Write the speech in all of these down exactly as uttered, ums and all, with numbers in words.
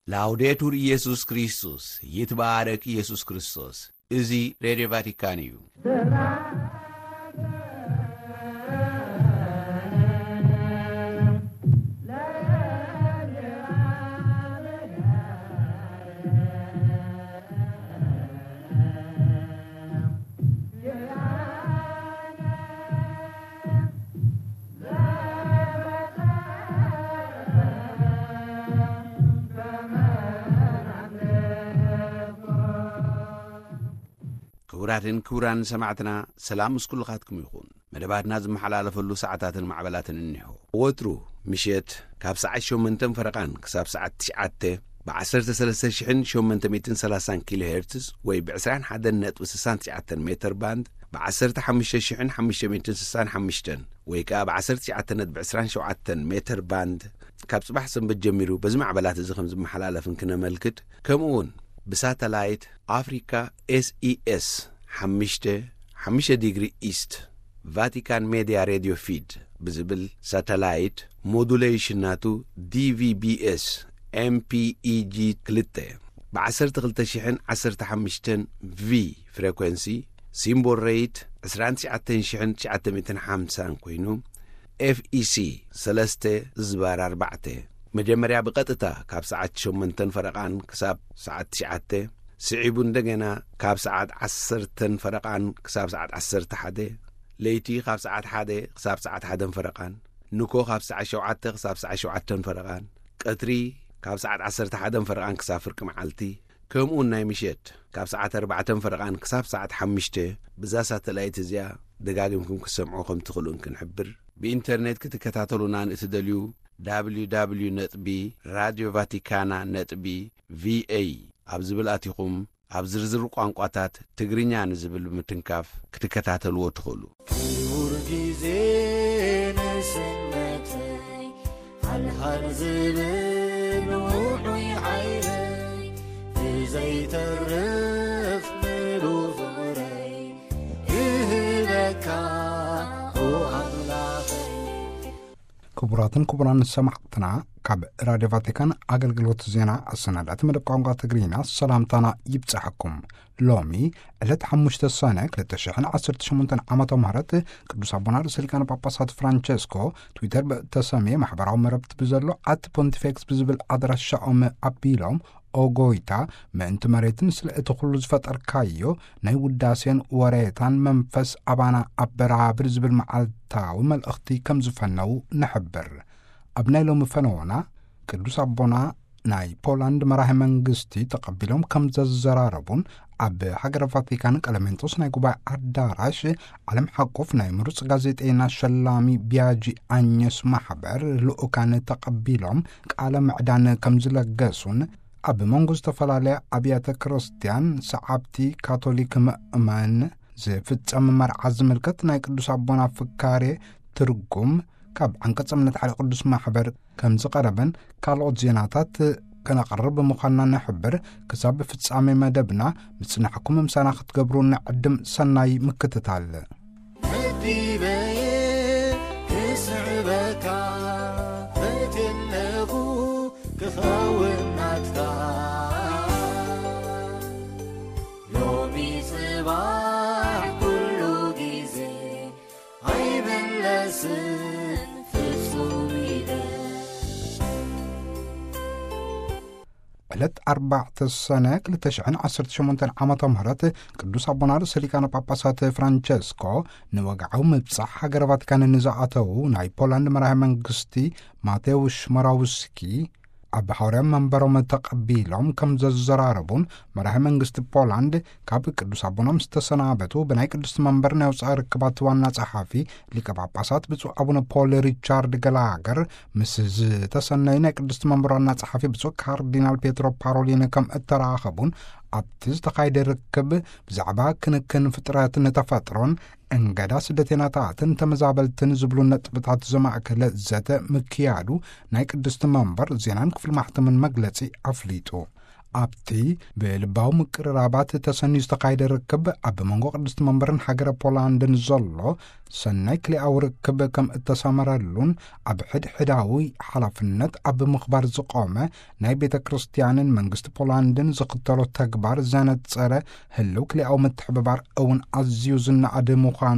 ላውዴቱር ኢየሱስ ክርስቶስ ይትባረክ ኢየሱስ ክርስቶስ እዚ ሬዲዮ ቫቲካን እዩ። ክቡራትን ክቡራን ሰማዕትና ሰላም ምስኩልኻትኩም ይኹን። መደባትና ዝመሓላለፈሉ ሰዓታትን ማዕበላትን እንሆ ወትሩ ምሽት ካብ ሰዓት ሸሞንተ ፈረቓን ክሳብ ሰዓት ትሽዓተ በዓሰርተ ሰለስተ ሽሕ ሸሞንተ ሚእቲ ሰላሳን ኪሎ ሄርትዝ ወይ ብዕስራን ሓደ ነጥቢ ስሳን ትሽዓተ ሜትር ባንድ በዓሰርተ ሓሙሽተ ሽሕ ሓሙሽተ ሚእቲ ስሳን ሓሙሽተ ወይ ከዓ በዓሰርተ ትሽዓተ ነጥቢ ዕስራን ሸውዓተ ሜትር ባንድ ካብ ጽባሕ ሰንበት ጀሚሩ በዚ ማዕበላት እዚ ከም ዝመሓላለፍን ክነመልክት ከምኡውን ብሳተላይት አፍሪካ ኤስ ኢ ኤስ ሓሙሽተ ሓሙሽተ ዲግሪ ኢስት ቫቲካን ሜዲያ ሬዲዮ ፊድ ብዝብል ሳተላይት ሞዱሌሽን ናቱ ዲ ቪ ቢ ኤስ ኤም ፒ ኢ ጂ ክልተ ብዓሰርተ ክልተ ሽሕ ዓሰርተ ሓሙሽተ ቪ ፍሪኩንሲ ሲምቦል ሬት ዕስራን ትሽዓተ ሽሕ ትሽዓተ ሚእቲ ሓምሳ ኮይኑ ኤፍ ኢ ሲ ሰለስተ ዝባር ኣርባዕተ መጀመርያ ብቐጥታ ካብ ሰዓት ሸሞንተ ፈረቓን ክሳብ ሰዓት ትሽዓተ ስዒቡ እንደገና ካብ ሰዓት ዓሰርተ ፈረቓን ክሳብ ሰዓት ዓሰርተ ሓደ ለይቲ ካብ ሰዓት ሓደ ክሳብ ሰዓት ሓደ ፈረቓን ንኮ ካብ ሰዓት ሸውዓተ ክሳብ ሰዓት ሸውዓተ ፈረቓን ቀትሪ ካብ ሰዓት ዓሰርተ ሓደ ፈረቓን ክሳብ ፍርቂ መዓልቲ ከምኡውን ናይ ምሸት ካብ ሰዓት ኣርባዕተ ፈረቓን ክሳብ ሰዓት ሓሙሽተ ብዛ ሳተላይት እዚኣ ደጋጊምኩም ክሰምዑ ከም ትኽእሉን ክንሕብር ብኢንተርኔት ክትከታተሉና ንእትደልዩ w w ነጥቢ ራድዮ ቫቲካና ነጥቢ ቪ ኤ ኣብ ዝብል ኣቲኹም ኣብ ዝርዝር ቋንቋታት ትግርኛ ንዝብል ምትንካፍ ክትከታተልዎ ትኽእሉ። ክቡር ጊዜ ንስነተይ ሃልሃል ዝብል ውሑይ ዓይነይ ብዘይተርፍ ምሉ ፍቕረይ ይህበካ ክቡራትን ክቡራን ሰማዕትና ካብ ራድዮ ቫቲካን ኣገልግሎት ዜና ኣሰናዳት መደብ ቋንቋ ትግርኛ ሰላምታና ይብጽሐኩም። ሎሚ ዕለት ሓሙሽተ ሰነ ክልተ ሽሕ ዓሰርተ ሸሞንተ ዓመተ ምህረት ቅዱስ አቡነ ርእሰ ሊቃነ ጳጳሳት ፍራንቸስኮ ትዊተር በተሰምየ ማሕበራዊ መረብቲ ብዘሎ ኣት ፖንቲፌክስ ብዝብል ኣድራሻኦም ኣቢሎም ኦጎይታ ምእንቲ መሬትን ስለ እቲ ኩሉ ዝፈጠርካዮ ናይ ውዳሴን ወሬታን መንፈስ ኣባና ኣበራብር ዝብል መዓልታዊ መልእኽቲ ከም ዝፈነው ንሕብር። ኣብ ናይ ሎሚ ፈነወና ቅዱስ አቦና ናይ ፖላንድ መራሒ መንግስቲ ተቐቢሎም ከም ዘዘራረቡን ኣብ ሃገረ ቫቲካን ቀለሜንጦስ ናይ ጉባኤ ኣዳራሽ ዓለም ሓቁፍ ናይ ምሩፅ ጋዜጠኛ ሸላሚ ቢያጂ ኣኘስ ማሕበር ልኡካን ተቐቢሎም ቃለ ምዕዳን ከም ዝለገሱን ኣብ መንጎ ዝተፈላለየ ኣብያተ ክርስቲያን ሰዓብቲ ካቶሊክ ምእመን ዝፍጸም መርዓ ዝምልከት ናይ ቅዱስ አቦና ፍካሬ ትርጉም ካብ ዓንቀጽ እምነት ሓደ ቅዱስ ማሕበር ከም ዝቐረበን ካልኦት ዜናታት ከነቐርብ ምዃንና ንሕብር። ክሳብ ፍጻሜ መደብና ምጽናሕኩም ምሳና ክትገብሩ ንዕድም ሰናይ ምክትታል መዲበየ ክስዕበካ ፈትለኹ ክኸውናትካ ሎሚ ጽባሕ ኩሉ ጊዜ ኣይመለስን ዕለት ኣርባዕተ ሰነ ክልተ ሽሕ ዓሰርተ ሸሞንተ ዓመተ ምህረት ቅዱስ አቡነ ርእሰ ሊቃነ ጳጳሳት ፍራንቸስኮ ንወግዓዊ ምብጻሕ ሃገረ ቫቲካን ንዝኣተዉ ናይ ፖላንድ መራሒ መንግስቲ ማቴውሽ ሞራውስኪ ኣብ ሓውርያ መንበሮም ተቐቢሎም ከም ዘዘራረቡን መራሒ መንግስቲ ፖላንድ ካብ ቅዱስ አቡኖም ዝተሰናበቱ ብናይ ቅዱስ መንበር ናይ ወፃኢ ርክባት ዋና ጸሓፊ ሊቀ ጳጳሳት ብፁዕ አቡነ ፖል ሪቻርድ ገላገር ምስ ዝተሰነዩ ናይ ቅዱስ መንበር ዋና ጸሓፊ ብፁዕ ካርዲናል ፔትሮ ፓሮሊን ከም እተራኸቡን ኣብቲ ዝተኻይደ ርክብ ብዛዕባ ክንክን ፍጥረትን ተፈጥሮን እንገዳ ስደተኛታትን ተመዛበልትን ዝብሉ ነጥብታት ዘማእከለ ዘተ ምክያዱ ናይ ቅዱስ መንበር ዜናን ክፍል ማሕተምን መግለጺ ኣፍሊጡ። ኣብቲ ብልባዊ ምቅርራባት ተሰኒዩ ዝተኻይደ ርክብ ኣብ መንጎ ቅዱስ መንበርን ሃገረ ፖላንድን ዘሎ ሰናይ ክልኣዊ ርክብ ከም እተሰመረሉን ኣብ ሕድሕዳዊ ሓላፍነት ኣብ ምኽባር ዝቆመ ናይ ቤተ ክርስቲያንን መንግስቲ ፖላንድን ዝኽተሎ ተግባር ዘነጸረ ህልው ክልኣዊ ምትሕብባር እውን ኣዝዩ ዝነኣደ ምዃኑ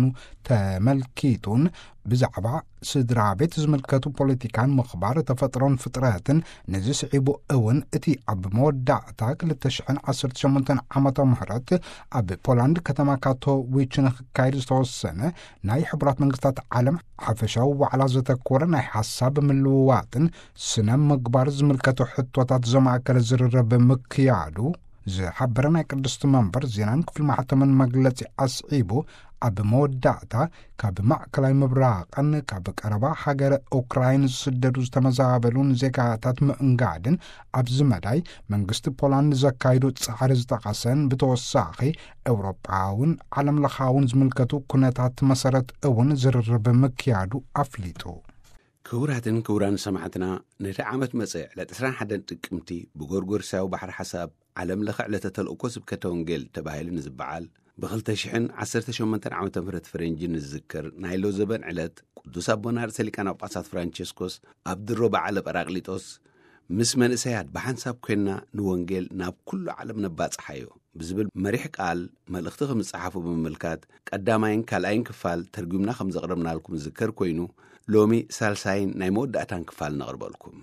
ተመልኪቱን ብዛዕባ ስድራ ቤት ዝምልከቱ ፖለቲካን ምኽባር ተፈጥሮን ፍጥረትን ነዚ ስዒቡ እውን እቲ ኣብ መወዳእታ ክልተ ሽሕን ዓሰርተ ሸሞንተ ዓመተ ምህረት ኣብ ፖላንድ ከተማ ካቶዊች ንክካየድ ዝተወሰነ ናይ ሕቡራት መንግስታት ዓለም ሓፈሻዊ ዋዕላ ዘተኮረ ናይ ሓሳብ ምልውዋጥን ስነ ምግባር ዝምልከቱ ሕቶታት ዘማእከለ ዝርረብ ምክያዱ ዝሓበረ ናይ ቅድስቲ መንበር ዜናን ክፍሊ ማሕተምን መግለጺ ኣስዒቡ ኣብ መወዳእታ ካብ ማዕከላዊ ምብራቕን ካብ ቀረባ ሃገረ ኡክራይን ዝስደዱ ዝተመዛበሉን ዜጋታት ምእንጋድን ኣብዚ መዳይ መንግስቲ ፖላንድ ዘካይዱ ጻዕሪ ዝጠቐሰን ብተወሳኺ ኤውሮጳውን ዓለም ለኻውን ዝምልከቱ ኩነታት መሰረት እውን ዝርርብ ምክያዱ ኣፍሊጡ ክቡራትን ክቡራን ሰማዕትና ነቲ ዓመት መጽዕ ለ21 ሓደ ጥቅምቲ ብጎርጎርሳዊ ባሕሪ ሓሳብ ዓለም ለኸ ዕለተ ተልእኮ ስብከተ ወንጌል ተባሂሉ ንዝበዓል ብኽልተ ሽሕን ዓሰርተ ሸሞንተ ዓመተ ምህረት ፈረንጂ ንዝዝክር ናይ ሎ ዘበን ዕለት ቅዱስ ኣቦና ርእሰ ሊቃነ ጳጳሳት ፍራንቺስኮስ ኣብ ድሮ በዓለ ጰራቅሊጦስ ምስ መንእሰያት ብሓንሳብ ኮይንና ንወንጌል ናብ ኩሉ ዓለም ነባጽሓዮ ብዝብል መሪሕ ቃል መልእኽቲ ከምዝጸሓፉ ብምምልካት ቀዳማይን ካልኣይን ክፋል ተርጉምና ከም ዘቕረብናልኩም ዝዝከር ኮይኑ ሎሚ ሳልሳይን ናይ መወዳእታን ክፋል ነቕርበልኩም።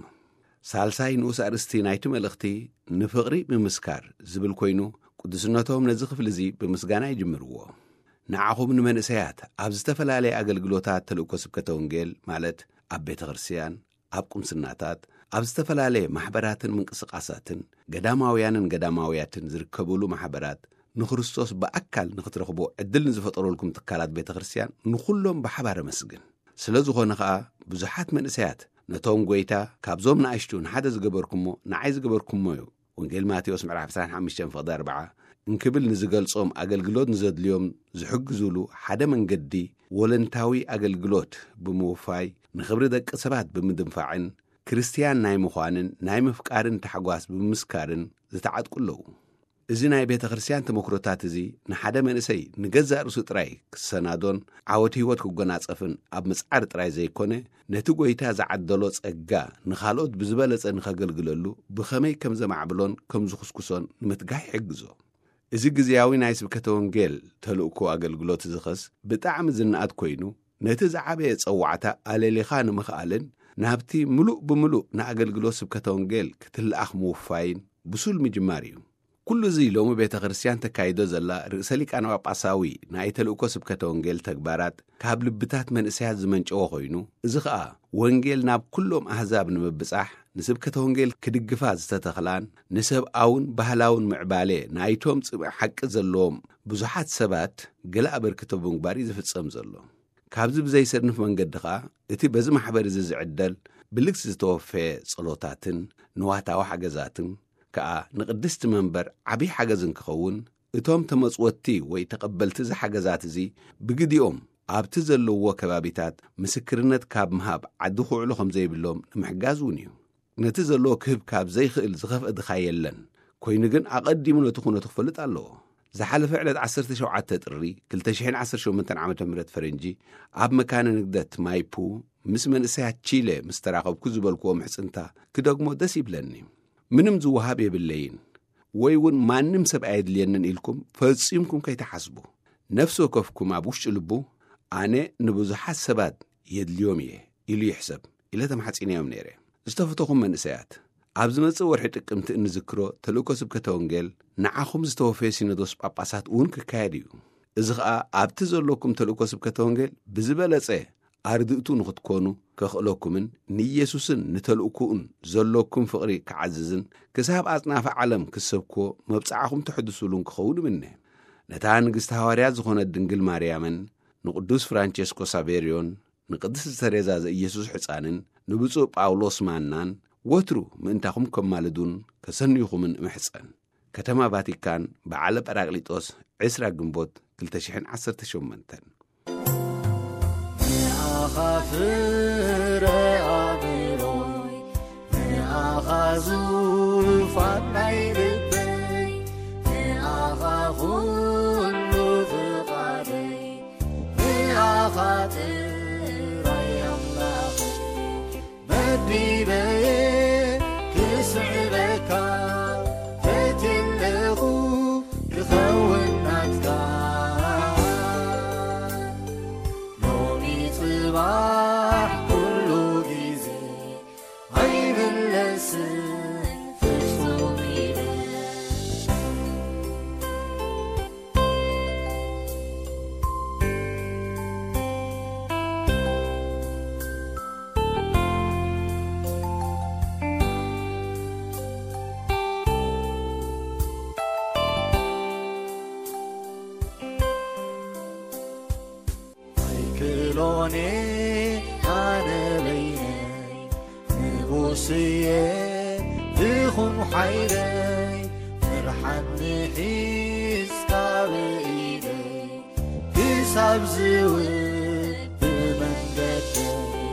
ሳልሳይ ንኡስ ኣርእስቲ ናይቲ መልእኽቲ ንፍቕሪ ብምስካር ዝብል ኮይኑ ቅዱስነቶም ነዚ ክፍሊ እዚ ብምስጋና ይጅምርዎ። ንዓኹም ንመንእሰያት ኣብ ዝተፈላለየ ኣገልግሎታት ተልእኮ ስብከተ ወንጌል ማለት ኣብ ቤተ ክርስቲያን፣ ኣብ ቁምስናታት፣ ኣብ ዝተፈላለየ ማሕበራትን ምንቅስቓሳትን ገዳማውያንን ገዳማውያትን ዝርከብሉ ማሕበራት ንክርስቶስ ብኣካል ንኽትረኽቦ ዕድል ንዝፈጠረልኩም ትካላት ቤተ ክርስቲያን ንኹሎም ብሓባር መስግን። ስለ ዝኾነ ከዓ ብዙሓት መንእሰያት ነቶም ጐይታ ካብዞም ንኣሽቱ ንሓደ ዝገበርኩሞ ንዓይ ዝገበርኩሞ እዩ ወንጌል ማቴዎስ ምዕራፍ ዓሰርተ ሓሙሽተ ፍቕዲ ኣርባዓ እንክብል ንዝገልጾም ኣገልግሎት ንዘድልዮም ዝሕግዙሉ ሓደ መንገዲ ወለንታዊ ኣገልግሎት ብምውፋይ ንኽብሪ ደቂ ሰባት ብምድንፋዕን ክርስቲያን ናይ ምዃንን ናይ ምፍቃርን ተሓጓስ ብምስካርን ዝተዓጥቁለዉ። እዚ ናይ ቤተ ክርስቲያን ተመክሮታት እዚ ንሓደ መንእሰይ ንገዛእ ርእሱ ጥራይ ክሰናዶን ዓወት ህይወት ክጎናጸፍን ኣብ ምጽዓር ጥራይ ዘይኮነ ነቲ ጐይታ ዝዓደሎ ጸጋ ንኻልኦት ብዝበለጸ ንኸገልግለሉ ብኸመይ ከም ዘማዕብሎን ከም ዝኽስኩሶን ንምትጋህ ይሕግዞ። እዚ ግዜያዊ ናይ ስብከተ ወንጌል ተልእኮ ኣገልግሎት ዝኸስ ብጣዕሚ ዝነኣት ኮይኑ ነቲ ዝዓበየ ጸዋዕታ ኣሌሊኻ ንምኽኣልን ናብቲ ምሉእ ብምሉእ ንኣገልግሎት ስብከተ ወንጌል ክትልኣኽ ምውፋይን ብሱል ምጅማር እዩ። ኩሉ እዚ ሎሚ ቤተ ክርስቲያን ተካይዶ ዘላ ርእሰ ሊቃነ ጳጳሳዊ ናይ ተልእኮ ስብከተ ወንጌል ተግባራት ካብ ልብታት መንእሰያት ዝመንጨዎ ኮይኑ እዚ ከዓ ወንጌል ናብ ኩሎም ኣሕዛብ ንምብጻሕ ንስብከተ ወንጌል ክድግፋ ዝተተኽላን ንሰብኣውን ባህላውን ምዕባለ ናይቶም ጽምዕ ሓቂ ዘለዎም ብዙሓት ሰባት ገለ ኣበርክቶ ብምግባር ዝፍጸም ዘሎ። ካብዚ ብዘይሰድንፍ መንገዲ ከዓ እቲ በዚ ማሕበር እዚ ዝዕደል ብልግሲ ዝተወፈየ ጸሎታትን ንዋታዊ ሓገዛትን ከዓ ንቅድስቲ መንበር ዓብይ ሓገዝን ክኸውን እቶም ተመጽወቲ ወይ ተቐበልቲ ዝሓገዛት እዚ ብግዲኦም ኣብቲ ዘለዎ ከባቢታት ምስክርነት ካብ ምሃብ ዓዲ ኹዕሉ ከም ዘይብሎም ንምሕጋዝ እውን እዩ። ነቲ ዘለዎ ክህብ ካብ ዘይኽእል ዝኸፍአ ድኻ የለን ኮይኑ ግን ኣቐዲሙ ነቲ ኩነቱ ክፈልጥ ኣለዎ። ዝሓለፈ ዕለት ዓሰርተ ሸውዓተ ጥሪ ክልተ ሽሕን ዓሰርተ ሸሞንተ ዓመተ ምህረት ፈረንጂ ኣብ መካነ ንግደት ማይፑ ምስ መንእሰያት ቺሌ ምስ ተራኸብኩ ዝበልክዎ ምሕፅንታ ክደግሞ ደስ ይብለኒ። ምንም ዝወሃብ የብለይን ወይ እውን ማንም ሰብ ኣይድልየንን ኢልኩም ፈጺምኩም ከይተሓስቡ ነፍሲ ወከፍኩም ኣብ ውሽጢ ልቡ ኣነ ንብዙሓት ሰባት የድልዮም እየ ኢሉ ይሕሰብ ኢለ ተማሓፂነዮም ነይረ። ዝተፈተኹም መንእሰያት ኣብ ዝመጽእ ወርሒ ጥቅምቲ እንዝክሮ ተልእኮ ስብከተ ወንጌል ንዓኹም ዝተወፈየ ሲኖዶስ ጳጳሳት እውን ክካየድ እዩ። እዚ ከዓ ኣብቲ ዘለኩም ተልእኮ ስብከተ ወንጌል ብዝበለጸ ኣርድእቱ ንኽትኮኑ ከኽእለኩምን ንኢየሱስን ንተልእኩኡን ዘለኩም ፍቕሪ ክዓዝዝን ክሳብ ኣጽናፈ ዓለም ክሰብክዎ መብጻዕኹም ትሕድሱሉን ክኸውን እምነ። ነታ ንግሥቲ ሐዋርያት ዝኾነት ድንግል ማርያምን ንቅዱስ ፍራንቺስኮስ ሳቬሪዮን ንቅድስቲ ተሬዛ ዘኢየሱስ ሕፃንን ንብፁዕ ጳውሎስ ማናን ወትሩ ምእንታኹም ከማልዱን ከሰንዩኹምን እምሕፀን። ከተማ ቫቲካን በዓለ ጰራቅሊጦስ ዕስራ ግንቦት ክልተ ሽሕን ዓሰርተ ሸሞንተ خافر عبروي أخذوا فنيربي أخذوا النفقري أخذ كوني أنا بيني نبوسيه بخم حيري فرحان نحيس كابيدي كساب زوي بمندتي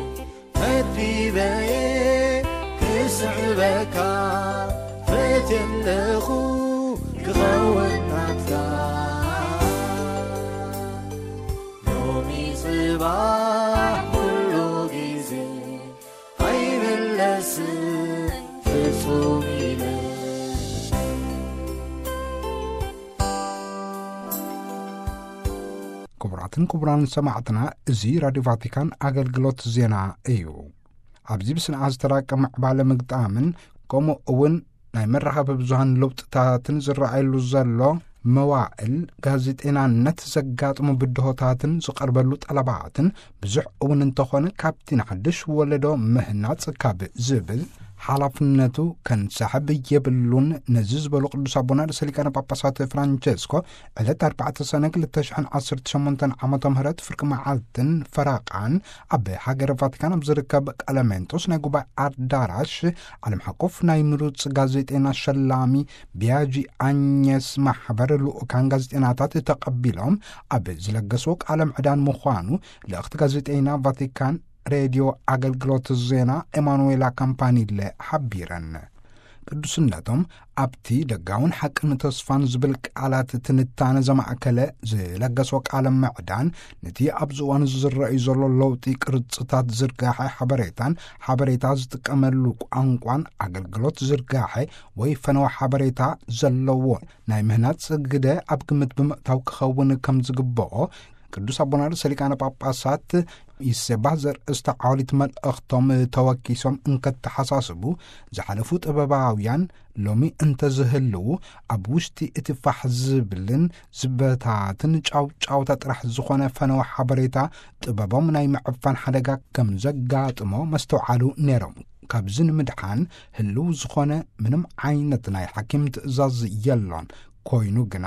مدريبي كسعبك فتن لخو كغوّن أكثر يومي صباح كله جيزي هاي باللسن في صومي لي كبراتن كبران سمعتنا زي راديو فاتيكان أغلقلوت زينا ايو عبزي بسنعاز تراكم بعلى مقطامن كومو اون ناي مرحب بزوهان لوبتاتن زرعيلو زلو مواعل غازيتنا نتزقاطمو بدهوتاتن زقربلو طلباتن بزح اون انتخون كابتن حدش ولدو مهنات كاب زبل حالفنتو كان سحب يبلون نزز بلو قدس أبونا رسالي باباسات فرانشيسكو على أربعة سنة لتشحن عصر تشمونتن عمة مهرات فرق معالتن فراقان أبي حاجة فاتيكان بزركب ألمنتوس ناقوبا أردارش على محقوف نايمروتس غازيتنا شلامي بياجي أنيس محبر لو كان غازيتنا تاتي تقبلهم أبي زلقسوك على معدان مخوانو لأخت غازيتنا فاتيكان راديو أغلقلوت الزينا إيمانويلا كامباني اللي حبيرن ቅዱስነቶም ኣብቲ ደጋውን ሓቅን ተስፋን ዝብል ቃላት ትንታነ ዘማእከለ ዝለገሶ ቃለ ምዕዳን ነቲ ኣብ ዝዋን ዝረአዩ ዘሎ ለውጢ ቅርጽታት ዝርጋሐ ሓበሬታን ሓበሬታ ዝጥቀመሉ ቋንቋን ኣገልግሎት ዝርጋሐ ወይ ፈነወ ሓበሬታ ዘለዎ ናይ ምህናት ጽግደ ኣብ ግምት ብምእታው ክኸውን ከም ዝግብኦ ቅዱስ አቡነ ሰሊቃነ ጳጳሳት ይሰባህ ዘርእስተ ዓወሊት መልእኽቶም ተወኪሶም እንከተሓሳስቡ ዝሓለፉ ጥበባውያን ሎሚ እንተዝህልው ኣብ ውሽጢ እቲ ፋሕ ዝብልን ዝበታትን ጫውጫውታ ጥራሕ ዝኾነ ፈነወ ሓበሬታ ጥበቦም ናይ ምዕፋን ሓደጋ ከም ዘጋጥሞ መስተውዓሉ ነይሮም ካብዚ ንምድሓን ህልው ዝኾነ ምንም ዓይነት ናይ ሓኪም ትእዛዝ የሎን ኮይኑ ግና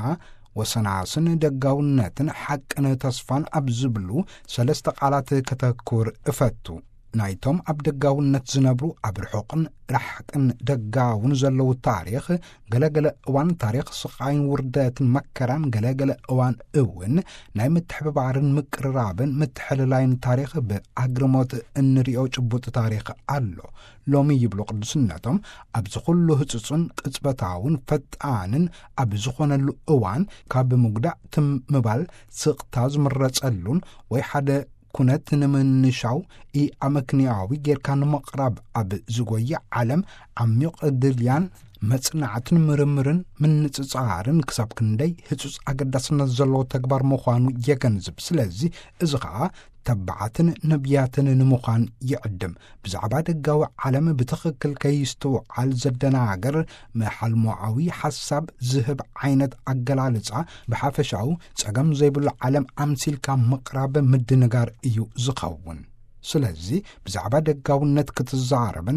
ወሰናስን ደጋውነትን ሓቅን ተስፋን ኣብ ዝብሉ ሰለስተ ቃላት ከተኩር እፈቱ ናይቶም ኣብ ደጋውነት ዝነብሩ ኣብ ርሑቕን ራሕቅን ደጋውን ዘለው ታሪኽ ገለገለ እዋን ታሪኽ ስቃይን ውርደትን መከራን ገለገለ እዋን እውን ናይ ምትሕብባርን ምቅርራብን ምትሕልላይን ታሪኽ ብኣግርሞት እንሪኦ ጭቡጥ ታሪኽ ኣሎ ሎሚ ይብሉ ቅዱስነቶም ኣብ ዝኹሉ ህጹጽን ቅጽበታውን ፈጣንን ኣብ ዝኾነሉ እዋን ካብ ምጉዳእ ትምባል ስቕታ ዝምረጸሉን ወይ ሓደ ኩነት ንምንሻው ኢ ኣመክንያዊ ጌርካ ንምቕራብ ኣብ ዝጎየ ዓለም ዓሚቕ ድልያን መጽናዕትን ምርምርን ምንጽጻርን ክሳብ ክንደይ ህጹጽ ኣገዳስነት ዘለዎ ተግባር ምዃኑ የገንዝብ ስለዚ እዚ ኸዓ ተባዓትን ነቢያትን ንምዃን ይዕድም ብዛዕባ ደጋዊ ዓለም ብትኽክል ከይስተውዓል ዘደናገር መሓልሞዓዊ ሓሳብ ዝህብ ዓይነት ኣገላልጻ ብሓፈሻው ጸገም ዘይብሉ ዓለም ኣምሲልካ ምቕራብ ምድንጋር እዩ ዝኸውን ስለዚ ብዛዕባ ደጋውነት ክትዛረብን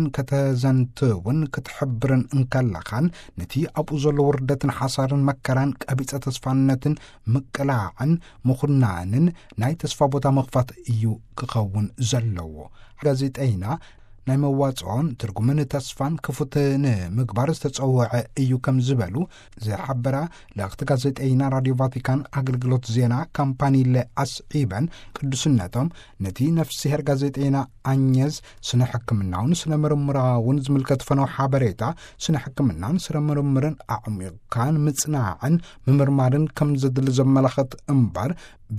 ከተዘንትውን ክትሕብርን እንከለኻን ነቲ ኣብኡ ዘሎ ውርደትን ሓሳርን መከራን ቀቢጸ ተስፋነትን ምቅላዕን ምኹናንን ናይ ተስፋ ቦታ መኽፋት እዩ ክኸውን ዘለዎ ጋዜጠኛ ናይ መዋጽኦን ትርጉምን ተስፋን ክፉትን ምግባር ዝተጸውዐ እዩ ከም ዝበሉ ዝሓበራ ለእኽቲ ጋዜጠኛ ራድዮ ቫቲካን ኣገልግሎት ዜና ካምፓኒ ለኣስዒበን ቅዱስነቶም ነቲ ነፍሲሄር ጋዜጠኛ ኣኘዝ ስነ ሕክምናውን ስነ ምርምራውን ዝምልከት ፈነው ሓበሬታ ስነ ሕክምናን ስነ ምርምርን ኣዕሚቕካን ምጽናዕን ምምርማርን ከም ዘድሊ ዘመላኽት እምበር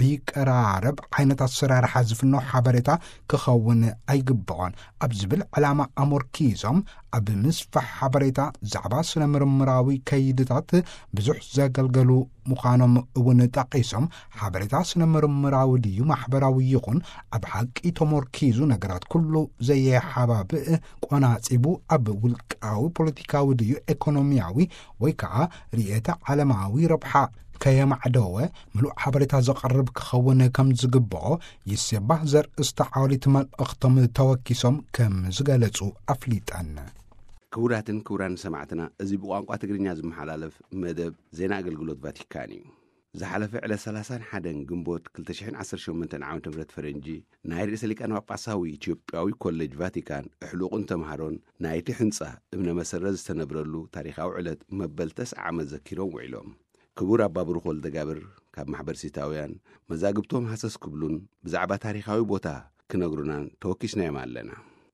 ቢቀራረብ ዓይነት ኣሰራርሓ ዝፍኖ ሓበሬታ ክኸውን ኣይግብኦን ኣብ ዝብል ዕላማ ኣሞርኪዞም ኣብ ምስፋሕ ሓበሬታ ዛዕባ ስነ ምርምራዊ ከይድታት ብዙሕ ዘገልገሉ ምዃኖም እውን ጠቂሶም ሓበሬታ ስነ ምርምራዊ ድዩ ማሕበራዊ ይኹን ኣብ ሓቂ ተሞርኪዙ ነገራት ኩሉ ዘየሓባብእ ቆናጺቡ ኣብ ውልቃዊ ፖለቲካዊ ድዩ ኢኮኖሚያዊ ወይ ከዓ ርኤተ ዓለማዊ ረብሓ ከየማዕደወ ምሉእ ሓበሬታ ዘቐርብ ክኸውን ከም ዝግብኦ ይስባህ ዘርእስተ ዓወሊት መልእኽቶም ተወኪሶም ከም ዝገለጹ ኣፍሊጠን ክቡራትን ክቡራን ሰማዕትና እዚ ብቋንቋ ትግርኛ ዝመሓላለፍ መደብ ዜና ኣገልግሎት ቫቲካን እዩ زحلف على ثلاثين حدن جنبوت كل تشحن عصر شو من تنعاون تمرت فرنجي ناير إسليك أنا وقاساوي إثيوبياوي كوليج فاتيكان حلوق أنت مهارون نايتي حنصة ابن مسرز تنبرلو تاريخ أو علت مبل تسعة مذكرون وعلوم كبور أبا بروخول دقابر كاب محبر سيتاويان مزاقبتهم حساس كبلون بزعبا تاريخاوي بوتا كنقرونان توكيش نايم علينا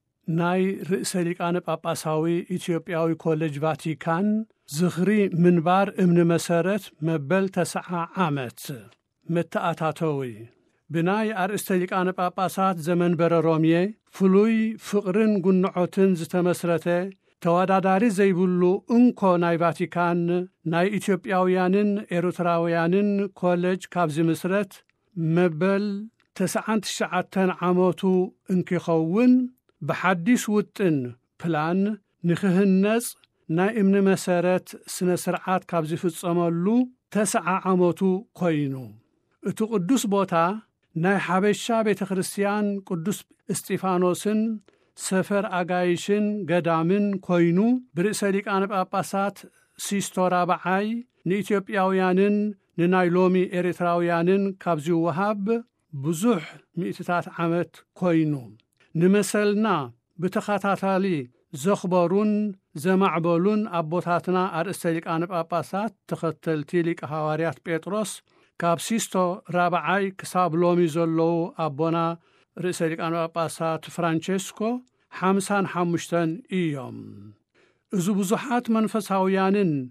ناي رئيس ليقان باباساوي إثيوبياوي كوليج فاتيكان زخري منبار امن مسارت مبل تسعة عامت متأتاتوي بناي أرئيس ليقان باباسات زمن بر روميه فلوي فقرن قنعوتن زتمسرته تواداداري زيبولو انكو ناي فاتيكان ناي إثيوبياويانن إيروتراويانن كوليج كابزي مسرت مبل تسعة تشعتن عاموتو انكي خوون بحديث وطن بلان نخهنس ناي امن مسارت سنة سرعات كابزي فتصمالو تسعة عاموتو كوينو اتو قدوس بوتا ناي حابشا بيت خريستيان قدوس استيفانوسن سفر أغايشن قدامن كوينو برئيس ليقان باباسات سيستورا بعاي نيتيوبياويانن ننايلومي إريتراويانن كابزيو وهاب بزوح مئتات عامت كوينو نمثلنا بتخاتاتالي زخبرون زمعبلون أبوتاتنا أرئيس ليقان باباسات تختلتي ليق حواريات بيتروس كابسيستو رابعاي كساب لومي زلو أبونا رئيس ليقان باباسات فرانشيسكو حمسان حمشتن إيوم إذو بزوحات منفساويانن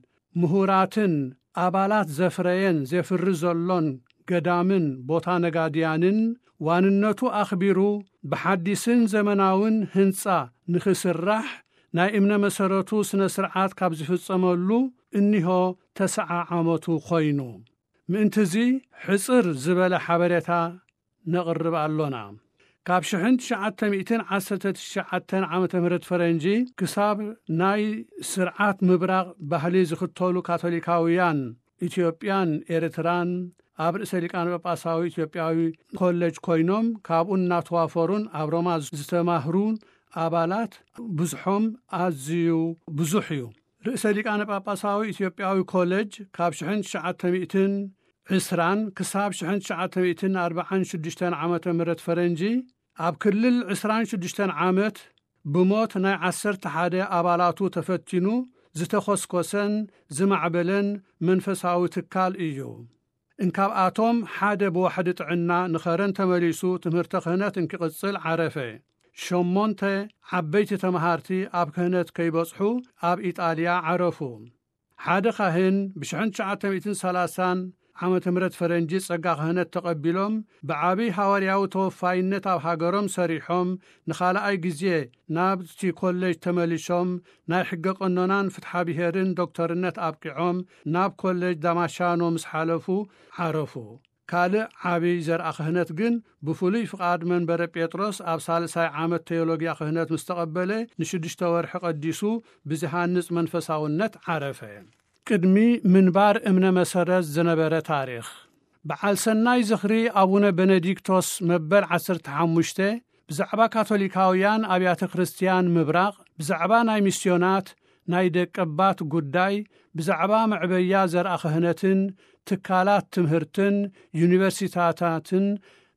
مهوراتن أبالات زفرين زفر زلون قدامن بوتا نقاديانن واننتو أخبرو بحديثن زمناون هنسا نخسرح ناي امنا مسارتو سنسرعات كابزي فتصملو انيهو تسعة عامتو خوينو منتزي حصر زبالة حبريتا نقرب اللونا كاب شحنت شعات مئتين عسرة شعاتن عامة مرد فرنجي كساب ناي سرعات مبراغ بحلي زخطولو كاتوليكاويان إثيوبيان إريتران أبر سليقان باباساوي إثيوبياوي كوليج كوينوم كابون ناتوافورون أبروما زتماهرون أبالات بزحوم أزيو بزحيو رئيس ليقان باباساوي إثيوبياوي كوليج كاب شحن شعات مئتين عسران كساب شحن شعات مئتين أربعان شدشتان عامة مرد فرنجي أب كل عسران شدشتان عامت بموت ناي عسر تحادي أبالاتو تفتنو زتخسكوسن زمعبلن منفساوي تكال إيو إنكاب آتوم حادة بوحدة عنا نخارن تماليسو تمهرت خهنات انكي قصل عرفة شمونت عبيت تمهارتي آب كهنات كيبصحو آب إيطاليا عرفو حادة خهن بشحن شعات مئتين سلاسان عامة مرد فرنجي صقا خهنات تقبلهم بعابي حوارياو توفاينت آب هاقرم سريحهم نخالة اي قزيه ناب تي كوليج تماليشهم ناي حقق انونان فتحا بيهرين دكتورنت آبقعهم ناب كوليج داماشانو مسحالفو عرفو كالي عابي زر أخهنت جن بفولي فقاد من بر بيتروس آب سالساي عامة تيولوجي أخهنت مستقبلي نشدش تورح قديسو بزهانس منفساونت عرفه قدمي منبار امن مسرز زنبره تاريخ بعال سناي زخري أبونا بنديكتوس مبل عصر تحمشته بزعبا كاثوليكاويان أبيات خريستيان مبراغ بزعبا ناي ميسيونات ناي دقبات قداي بزعبا معبيا زر أخهنتن تكالات تمهرتن يونيفرسيتاتاتن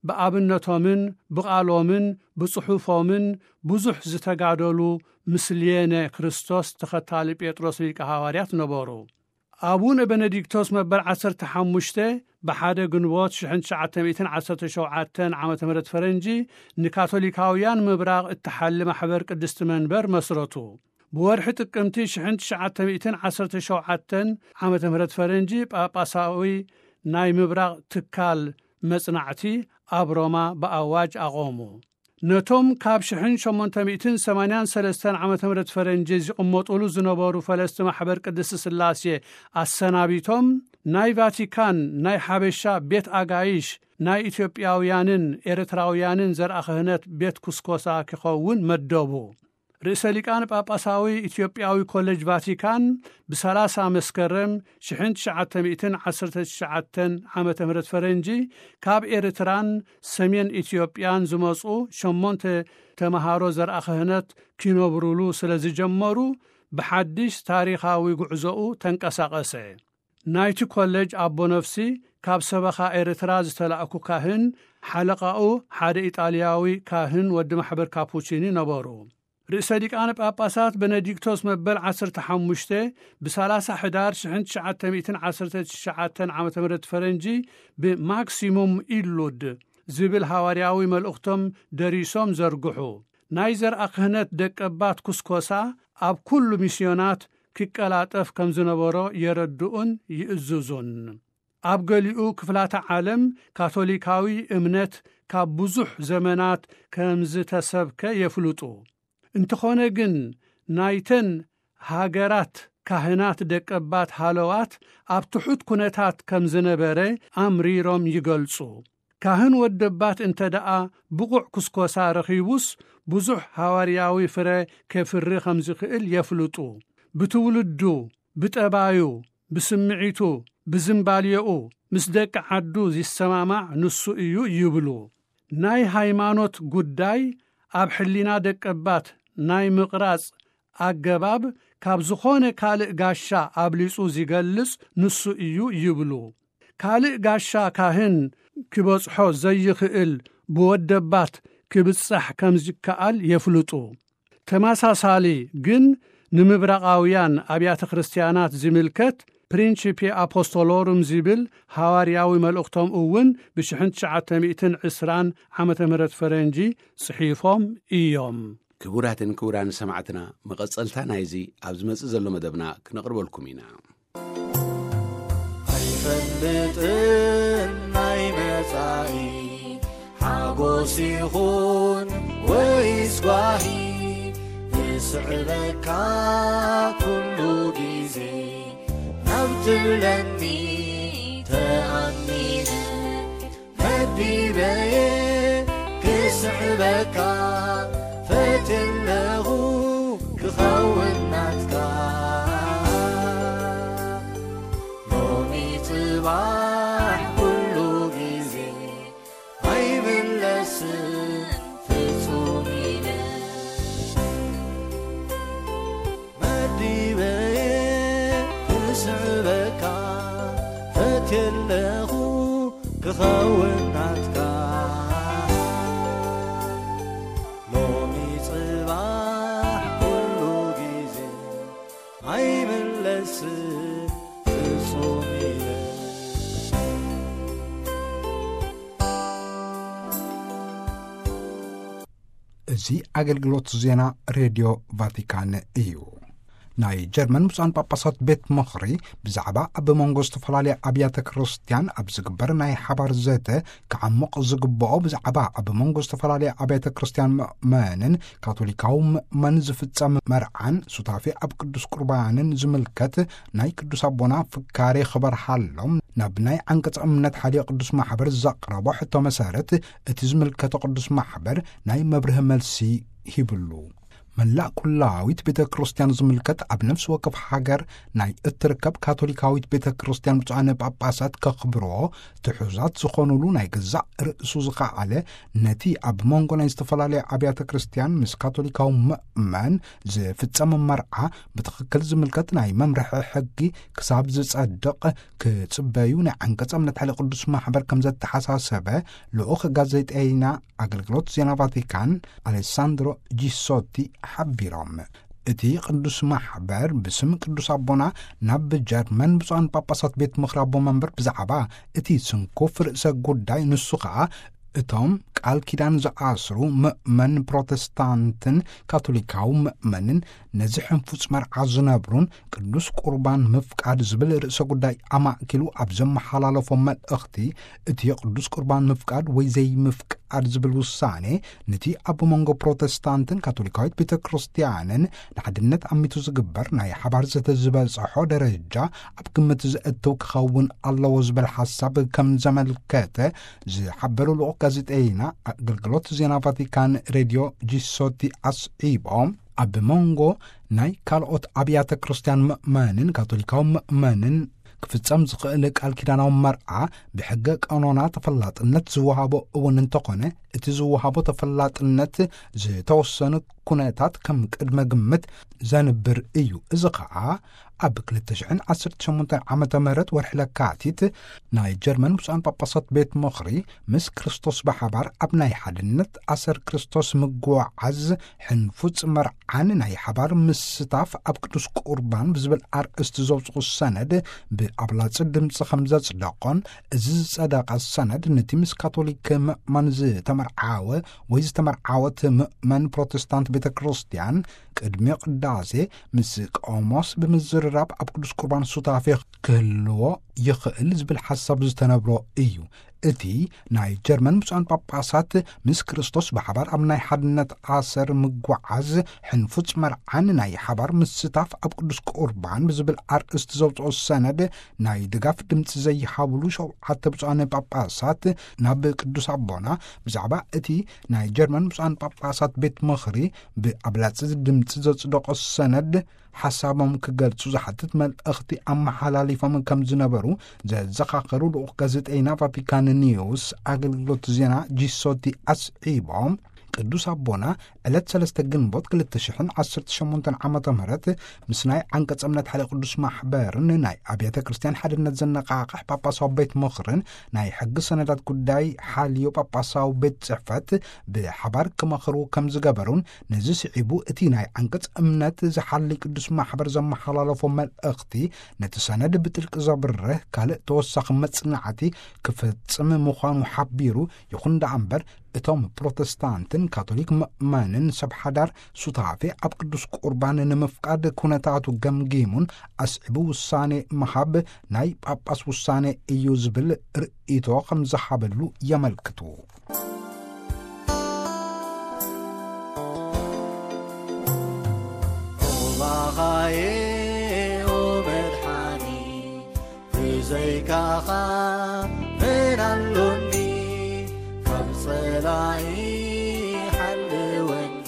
بأبنتومن بقالومن بصحوفومن بزح زتقادلو مسليين كريستوس تختالي بيتروس ليك حواريات نبورو أبونا بنديكتوس مبل عصر تحمشته بحادة قنوات شحن شعات مئتين عصر شوعاتن عامة مرد فرنجي نكاثوليكاويان مبراغ التحل محبر قدست منبر مسرطو بورحة قمتي شحن شعات مئتين عصر شوعاتن عامة مرد فرنجي باباساوي ناي مبراغ تكال مصنعتي أبروما بأواج أغومو نتوم كاب شحن شمونتا مئتين سمانيان سلستان عامة مرد فرنجي زقموت أولو زنبارو فلست محبر قدس سلاسي السنابيتوم ناي فاتيكان ناي حبشا بيت أغايش ناي إثيوبياويانن إريتراويانن زر أخهنت بيت كسكوسا كخوون مدوبو رئيس ليقان باباساوي إثيوبياوي كوليج فاتيكان بسلاسة مسكرم شحنت شعات مئتين عسرة شعاتن عامة مرد فرنجي كاب إريتران سمين إثيوبيان زمصو شمونت تمهارو زر أخهنت كينو برولو سلزي جمرو بحديش تاريخاوي قعزو تنكساقسي نايتي كوليج أبو نفسي ካብ ሰበኻ ኤርትራ ዝተላእኩ ካህን ሓለቓኡ ሓደ ኢጣልያዊ ካህን ወዲ ማሕበር ካፑቺኒ ነበሩ። ርእሰ ሊቃነ ጳጳሳት ቤኔዲክቶስ መበል ዓሰርተ ሓሙሽተ ብሰላሳ ሕዳር ሽሕን ትሽዓተ ሚእትን ዓሰርተ ትሽዓተን ዓመተ ምህረት ፈረንጂ ብማክሲሙም ኢሉድ ዝብል ሃዋርያዊ መልእኽቶም ደሪሶም ዘርግሑ። ናይ ዘርአ ክህነት ደቀባት ኩስኮሳ ኣብ ኩሉ ሚስዮናት ክቀላጠፍ ከም ዝነበሮ የረድኡን ይእዝዙን። ኣብ ገሊኡ ክፍላተ ዓለም ካቶሊካዊ እምነት ካብ ብዙሕ ዘመናት ከም ዝተሰብከ የፍልጡ። እንተኾነ ግን ናይተን ሃገራት ካህናት ደቀባት ሃለዋት ኣብ ትሑት ኩነታት ከም ዝነበረ ኣምሪሮም ይገልጹ። ካህን ወደባት እንተ ደኣ ብቑዕ ኩስኮሳ ረኺቡስ ብዙሕ ሃዋርያዊ ፍረ ከፍሪ ከም ዝኽእል የፍልጡ። ብትውልዱ፣ ብጠባዩ፣ ብስምዒቱ፣ ብዝምባልየኡ ምስ ደቂ ዓዱ ዝሰማማዕ ንሱ እዩ ይብሉ። ናይ ሃይማኖት ጉዳይ ኣብ ሕሊና ደቀባት ናይ ምቕራጽ ኣገባብ ካብ ዝኾነ ካልእ ጋሻ ኣብሊጹ ዝገልጽ ንሱ እዩ ይብሉ። ካልእ ጋሻ ካህን ክበጽሖ ዘይኽእል ብወደባት ክብጽሕ ከም ዝከኣል የፍልጡ። ተመሳሳሊ ግን ንምብራቓውያን ኣብያተ ክርስቲያናት ዝምልከት ፕሪንቺፒ ኣፖስቶሎሩም ዝብል ሃዋርያዊ መልእኽቶም እውን ብሽሕን ትሽዓተ ሚእትን ዕስራን ዓመተ ምህረት ፈረንጂ ጽሒፎም እዮም። ክቡራትን ክቡራን ሰማዕትና መቐጸልታ ናይዚ ኣብ ዝመጽእ ዘሎ መደብና ክነቕርበልኩም ኢና። ኣይፈልጥን ናይ መጻኢ ሓጎስ ይኹን ወይስ ጓሂ ዝስዕበካ ኩሉ ጊዜ ናብትብለኒ ተኣሚነ መዲበየ ክስዕበካ ፈትለኹ ክኸውን ናትካ ሎሚ ጽባሕ ኩሉ ጊዜ ኣይምለስን ፍጹም ኢለ መዲበየ ክስዕበካ ፈትለኹ ክኸውን ናትካ እዚ ኣገልግሎት ዜና ሬድዮ ቫቲካን እዩ። ናይ ጀርመን ብፁዓን ጳጳሳት ቤት ምኽሪ ብዛዕባ ኣብ መንጎ ዝተፈላለየ ኣብያተ ክርስቲያን ኣብ ዝግበር ናይ ሓባር ዘተ ክዓምቕ ዝግብኦ ብዛዕባ ኣብ መንጎ ዝተፈላለየ ኣብያተ ክርስቲያን ምእመንን ካቶሊካዊ ምእመን ዝፍጸም መርዓን ሱታፌ ኣብ ቅዱስ ቁርባንን ዝምልከት ናይ ቅዱስ ኣቦና ፍካሬ ኽበርሃሎም ናብ ናይ ዓንቀጽ እምነት ሓደ ቅዱስ ማሕበር ዘቕረቦ ሕቶ መሰረት እቲ ዝምልከቶ ቅዱስ ማሕበር ናይ መብርህ መልሲ ሂብሉ። መላእ ኩላዊት ቤተ ክርስቲያን ዝምልከት ኣብ ነፍሲ ወከፍ ሃገር ናይ እትርከብ ካቶሊካዊት ቤተ ክርስቲያን ብፁዓን ጳጳሳት ከኽብርዎ ትሑዛት ዝኾኑሉ ናይ ገዛእ ርእሱ ዝኸኣለ ነቲ ኣብ መንጎ ናይ ዝተፈላለየ ኣብያተ ክርስቲያን ምስ ካቶሊካዊ ምእመን ዝፍጸም መርዓ ብትኽክል ዝምልከት ናይ መምርሒ ሕጊ ክሳብ ዝጸድቕ ክጽበዩ ናይ ዓንቀጽ እምነት ሓይሊ ቅዱስ ማሕበር ከም ዘተሓሳሰበ ልኡኽ ጋዜጠኛ ኣገልግሎት ዜና ቫቲካን አሌሳንድሮ ጂሶቲ ሓቢሮም። እቲ ቅዱስ ማሕበር ብስም ቅዱስ ኣቦና ናብ ጀርመን ብፁዓን ጳጳሳት ቤት ምኽሪ ኣቦ መንበር ብዛዕባ እቲ ስንኩፍ ርእሰ ጉዳይ ንሱ ከዓ እቶም ቃል ኪዳን ዝኣስሩ ምእመን ፕሮቴስታንትን ካቶሊካዊ ምእመንን ነዚ ሕንፉፅ መርዓ ዝነብሩን ቅዱስ ቁርባን ምፍቃድ ዝብል ርእሰ ጉዳይ ኣማእኪሉ ኣብ ዘመሓላለፎ መልእኽቲ እቲ ቅዱስ ቁርባን ምፍቃድ ወይ ዘይምፍቃድ ዝብል ውሳኔ ነቲ ኣብ መንጎ ፕሮቴስታንትን ካቶሊካዊት ቤተ ክርስቲያንን ንሓድነት ኣሚቱ ዝግበር ናይ ሓባር ዘተዝበጽሖ ደረጃ ኣብ ግምት ዝእተው ክኸውን ኣለዎ ዝብል ሓሳብ ከም ዘመልከተ ዝሓበሩ ልኡኽ ጋዜጠኛ ኣገልግሎት ዜና ቫቲካን ሬድዮ ጂሶቲ ኣስዒቦም ኣብ መንጎ ናይ ካልኦት ኣብያተ ክርስቲያን ምእመንን ካቶሊካዊ ምእመንን ክፍጸም ዝኽእል ቃል ኪዳናዊ መርዓ ብሕገ ቀኖና ተፈላጥነት ዝወሃቦ እውን እንተኾነ እቲ ዝወሃቦ ተፈላጥነት ዝተወሰኑ ኩነታት ከም ቅድመ ግምት ዘንብር እዩ። እዚ ከዓ ኣብ ክልተ ሽሕን ዓሰርተ ሸሞንተ ዓመተ ምህረት ወርሒ ለካቲት ናይ ጀርመን ብፁዓን ጳጳሳት ቤት ምኽሪ ምስ ክርስቶስ ብሓባር ኣብ ናይ ሓድነት ኣሰር ክርስቶስ ምጉዓዝ ሕንፉፅ መርዓን ናይ ሓባር ምስታፍ ኣብ ቅዱስ ቁርባን ብዝብል ኣርእስቲ ዘውፅቑ ሰነድ ብኣብላፂ ድምፂ ከም ዘጽደቆን እዚ ዝጸደቐ ሰነድ ነቲ ምስ ካቶሊክ ምእመን ዝተመርዓወ ወይ ዝተመርዓወት ምእመን ፕሮቴስታንት ቤተ ክርስቲያን ቅድሚ ቅዳሴ ምስ ቆሞስ ብምዝርራብ ኣብ ቅዱስ ቁርባን ሱታፌ ክህልዎ ይኽእል ዝብል ሓሳብ ዝተነብሮ እዩ። እቲ ናይ ጀርመን ብፁዓን ጳጳሳት ምስ ክርስቶስ ብሓባር ኣብ ናይ ሓድነት ኣሰር ምጓዓዝ ሕንፉፅ መርዓን ናይ ሓባር ምስታፍ ኣብ ቅዱስ ቁርባን ብዝብል ኣርእስቲ ዘውፅኦ ሰነድ ናይ ድጋፍ ድምፂ ዘይሃብሉ ሸውዓተ ብፁዓን ጳጳሳት ናብ ቅዱስ ኣቦና ብዛዕባ እቲ ናይ ጀርመን ብፁዓን ጳጳሳት ቤት ምኽሪ ብኣብላፂ ድምፂ ዘጽደቆ ሰነድ ሓሳቦም ክገልጹ ዝሓትት መልእኽቲ ኣመሓላሊፎም ከም ዝነበሩ ዘዘኻኸሩ ልኡኽ ጋዜጠኛ ቫቲካን ኒውስ ኣገልግሎት ዜና ጂሶቲ ኣስዒቦም ቅዱስ ኣቦና ዕለት ሰለስተ ግንቦት ክልተ ሽሕን ዓሰርተ ሸሞንተ ዓመተ ምህረት ምስ ናይ ዓንቀጽ እምነት ሓይሊ ቅዱስ ማሕበርን ናይ ኣብያተ ክርስቲያን ሓድነት ዘነቃቕሕ ጳጳሳዊ ቤት ምኽርን ናይ ሕጊ ሰነዳት ጉዳይ ሓልዮ ጳጳሳዊ ቤት ጽሕፈት ብሓባር ክመኽሩ ከም ዝገበሩን ነዚ ስዒቡ እቲ ናይ ዓንቀጽ እምነት ዝሓሊ ቅዱስ ማሕበር ዘመሓላለፎ መልእኽቲ ነቲ ሰነድ ብጥልቂ ዘብርህ ካልእ ተወሳኺ መጽናዕቲ ክፍጽም ምዃኑ ሓቢሩ ይኹን ደኣ እምበር እቶም ፕሮቴስታንትን ካቶሊክ ምእመንን ሰብ ሓዳር ሱታፌ ኣብ ቅዱስ ቁርባን ንምፍቃድ ኩነታቱ ገምጊሙን ኣስዒቡ ውሳኔ መሃብ ናይ ጳጳስ ውሳኔ እዩ ዝብል ርእይቶ ከም ዝሓበሉ የመልክቱ። ላኻዬ ኦ መድሓኒ ብዘይካኻ ምን ኣሎኒ صلاي حلوني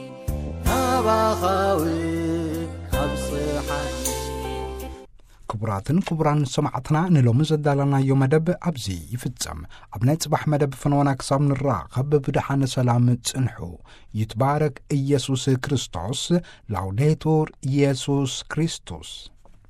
نباخاوي خبصحني ክቡራትን ክቡራን ሰማዕትና ንሎሚ ዘዳለናዮ መደብ ኣብዚ ይፍጸም። ኣብ ናይ ጽባሕ መደብ ፍኖና ክሳብ ንራኸብ ብድሓነ ሰላም ጽንሑ። ይትባረክ ኢየሱስ ክርስቶስ። ላውዴቱር ኢየሱስ ክርስቶስ።